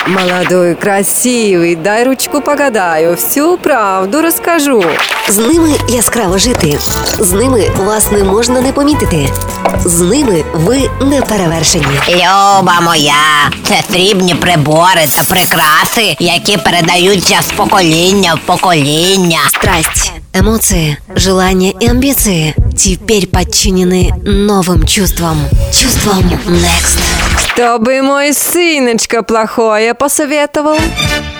Молодой, красивий, дай ручку погадаю, всю правду розкажу. З ними яскраво жити. З ними вас не можна не помітити. З ними ви не перевершені. Люба моя, це срібні прибори та прикраси, які передаються з покоління в покоління. Страсть, эмоции, желания и амбиции теперь подчинены новым чувствам. Чувствам Next. Что бы мой сыночка плохое посоветовал?